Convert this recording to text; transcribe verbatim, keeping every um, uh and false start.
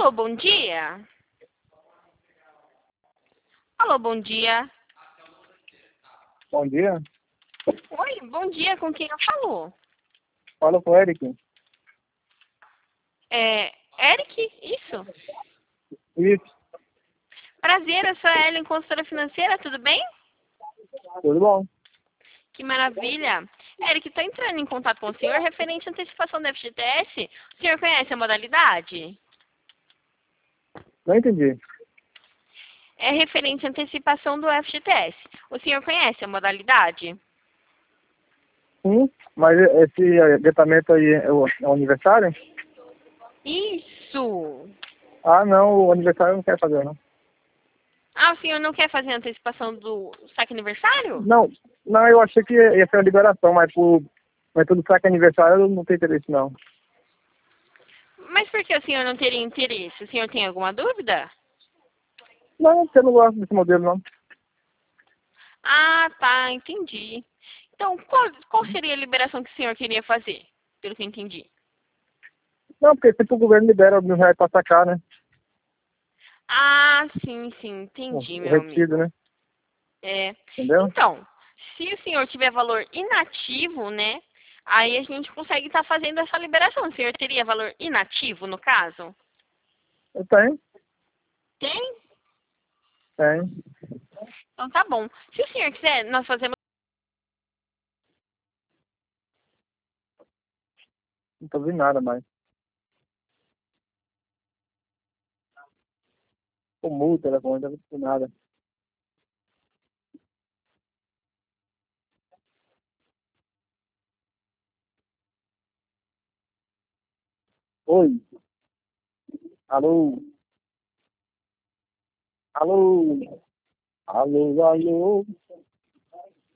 Alô, bom dia. Alô, bom dia. Bom dia. Oi, bom dia, com quem eu falo? Fala com o Eric. É, Eric? Isso? Isso, Prazer, eu sou a Ellen, consultora financeira, tudo bem? tudo bom? Que maravilha. Eric, estou entrando em contato com o senhor referente à antecipação do F G T S. O senhor conhece a modalidade? Não entendi. É referente à antecipação do F G T S. O senhor conhece a modalidade? Sim, mas esse adiantamento aí é o, é o aniversário? Isso! Ah, não, o aniversário eu não quero fazer, não. Ah, o senhor não quer fazer a antecipação do saque aniversário? Não, não, eu achei que ia ser a liberação, mas por mas tudo saque aniversário eu não tenho interesse, não. Mas por que o senhor não teria interesse? O senhor tem alguma dúvida? Não, porque eu não gosto desse modelo, não. Ah, tá, entendi. Então, qual, qual seria a liberação que o senhor queria fazer? Pelo que eu entendi. Não, porque sempre o governo libera mil reais pra sacar, né? Ah, sim, sim, O, entendi, o meu retido, amigo. né? É. Entendeu? Então, se o senhor tiver valor inativo, né? Aí a gente consegue estar fazendo essa liberação. O senhor teria valor inativo, no caso? Eu tenho, Tem? tenho. Então tá bom. Se o senhor quiser, nós fazemos. Não tô vendo nada mais. O mudo, telefone, não tô vendo nada. Oi, alô, alô, alô, alô.